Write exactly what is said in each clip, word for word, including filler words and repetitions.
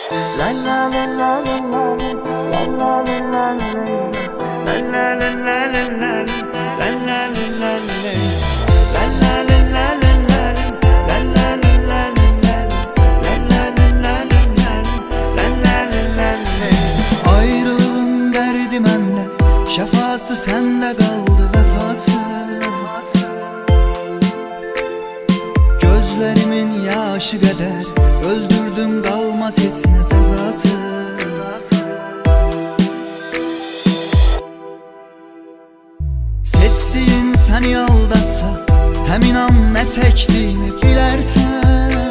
Ayrılığın derdi mende, şefası sende kaldı vefası. Gözlerimin yaşı kadar öldürdün, kalmaz heç ne cezası. Seçtiğin seni aldatsa, hem inan ne çektiğini bilersen.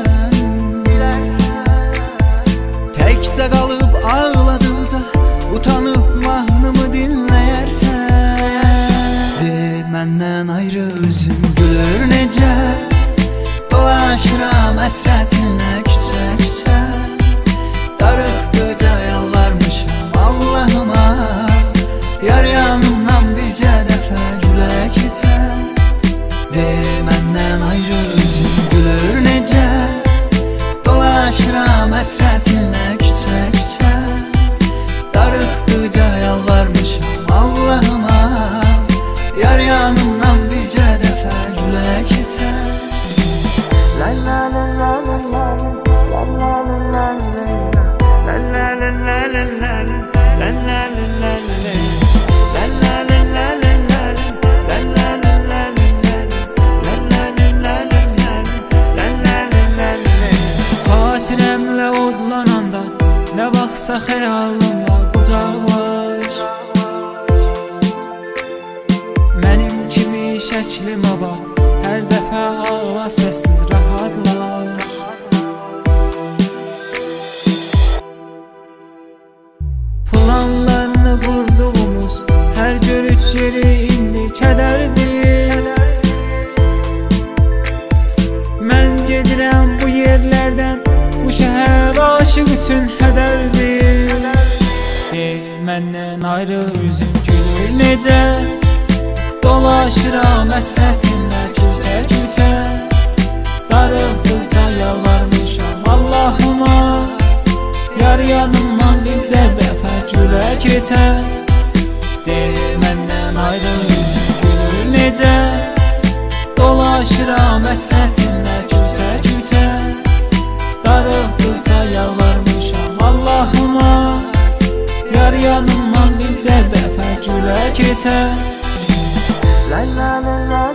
Tekçe kalıp ağladıkça utanıp mahnımı dinleyersen. De menden ayrı üzüm gülür necə, dolaşıram əsrətinlə küçə küçə. Darıxdıca yalvarmışam Allahıma, yar yanımdan bircə dəfə gülə keçən. De məndən ayrı üzüm gülür necə, dolaşıram əsrətinlə küçə küçə. Darıxdıca yalvarmışam Allahıma, yar yanımdan bircə dəfə gülə keçən. La la la la la la la la la la la la la la la la la la Xatirəmlə odlananda nə vaxtsa xəyalımla qucaqlaş. Mənim kimi şəklimə bax, hər dəfə ağla səssiz rahatlaş. Planlarını qurduğumuz hər görüş yeri indi kədərdir. Mən gedirəm bu yerlərdən, bu şəhər aşıq üçün hədərdir. De məndən ayrı üzün gülür necə, dolaşıram əsrətinlə küçə küçə. Darıxdıqca yalvarmışam Allahıma, yar yanımdan bircə dəfə gülə keçən. De məndən ayrı üzün gülür necə, dolaşıram əsrətinlə küçə küçə. Darıxdıqca yalvarmışam Allahıma, yar yanımdan bircə dəfə gülə keçən. La la la la